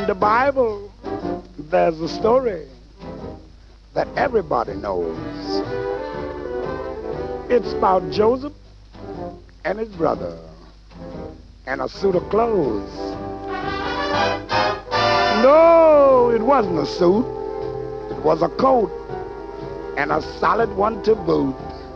the Bible, there's a story that everybody knows. It's about Joseph and his brother and a suit of clothes. No, it wasn't a suit. It was a coat, and a solid one to boot.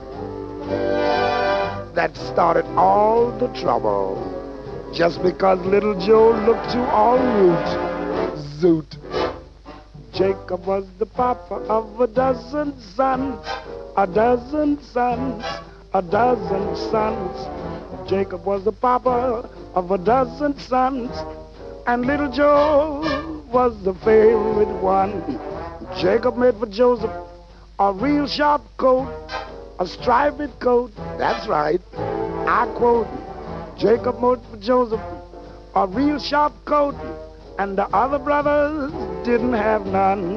That started all the trouble, just because little Joe looked too all root. Zoot. Jacob was the papa of a dozen sons, a dozen sons, a dozen sons. Jacob was the papa of a dozen sons, and little Joe was the favorite one. Jacob made for Joseph a real sharp coat, a striped coat. That's right, I quote. Jacob made for Joseph a real sharp coat, and the other brothers didn't have none.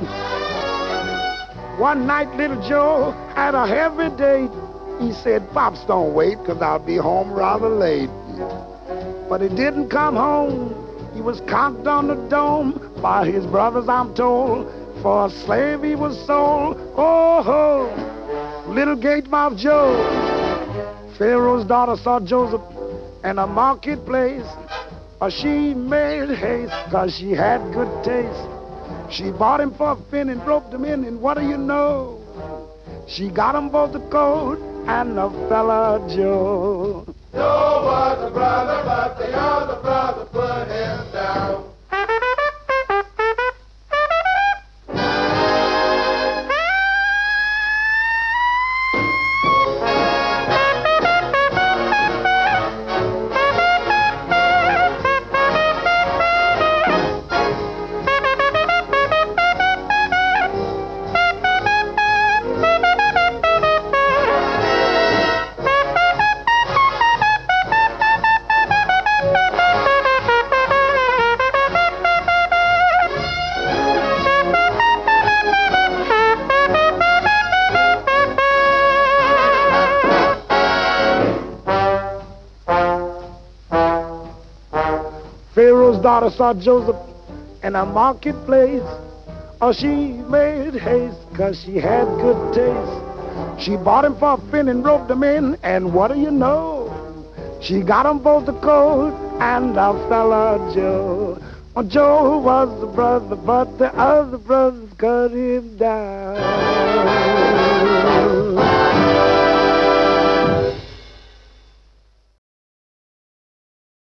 One night little Joe had a heavy date. He said, "Pops, don't wait, 'cause I'll be home rather late." But he didn't come home. He was conked on the dome by his brothers, I'm told. For a slave he was sold. Oh, ho, little gate-mouthed Joe. Pharaoh's daughter saw Joseph in a marketplace. She made haste 'cause she had good taste. She bought him for a fin and roped him in, and what do you know? She got him both a coat and a fella Joe. Joe was a brother, but the other brother put him down. Pharaoh's daughter saw Joseph in a marketplace. She made haste 'cause she had good taste. She bought him for a fin and roped him in, and what do you know? She got him both a coat and a fella Joe. Well, Joe was the brother, but the other brothers cut him down.